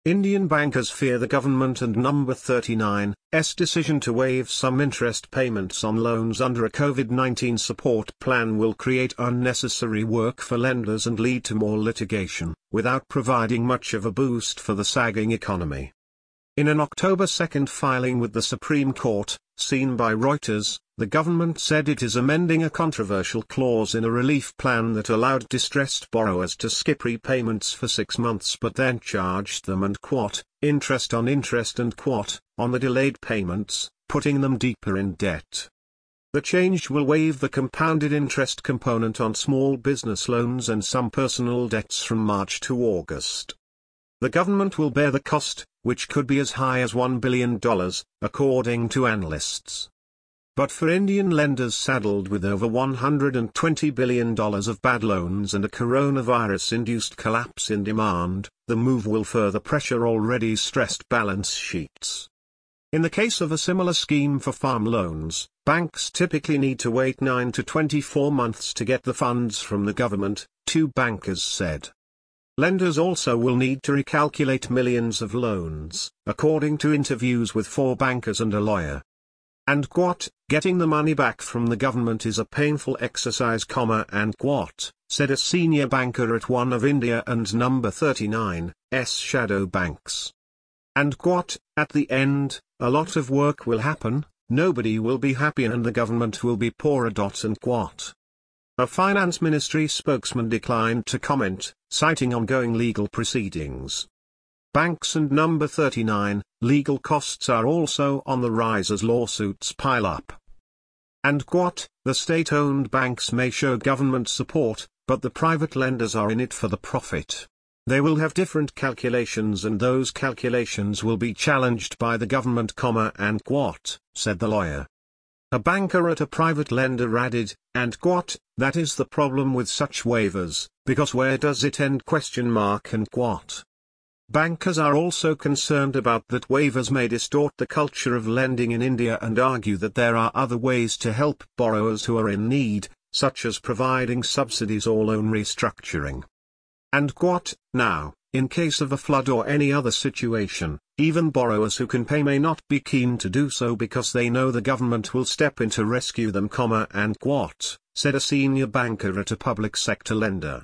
Indian bankers fear the government and Number 39's decision to waive some interest payments on loans under a COVID-19 support plan will create unnecessary work for lenders and lead to more litigation, without providing much of a boost for the sagging economy. In an October 2 filing with the Supreme Court, seen by Reuters, the government said it is amending a controversial clause in a relief plan that allowed distressed borrowers to skip repayments for 6 months but then charged them and interest on interest and on the delayed payments, putting them deeper in debt. The change will waive the compounded interest component on small business loans and some personal debts from March to August. The government will bear the cost, which could be as high as $1 billion, according to analysts. But for Indian lenders saddled with over $120 billion of bad loans and a coronavirus-induced collapse in demand, the move will further pressure already stressed balance sheets. In the case of a similar scheme for farm loans, banks typically need to wait 9 to 24 months to get the funds from the government, two bankers said. Lenders also will need to recalculate millions of loans, according to interviews with 4 bankers and a lawyer. And getting the money back from the government is a painful exercise, said a senior banker at one of India and Number 39's shadow banks. And at the end, a lot of work will happen, nobody will be happy and the government will be poorer. A finance ministry spokesman declined to comment, citing ongoing legal proceedings. Banks and Number 39, legal costs are also on the rise as lawsuits pile up. And the state-owned banks may show government support, but the private lenders are in it for the profit. They will have different calculations and those calculations will be challenged by the government, said the lawyer. A banker at a private lender added, and that is the problem with such waivers, because where does it end? And bankers are also concerned about that waivers may distort the culture of lending in India and argue that there are other ways to help borrowers who are in need, such as providing subsidies or loan restructuring. And now, in case of a flood or any other situation, even borrowers who can pay may not be keen to do so because they know the government will step in to rescue them, said a senior banker at a public sector lender.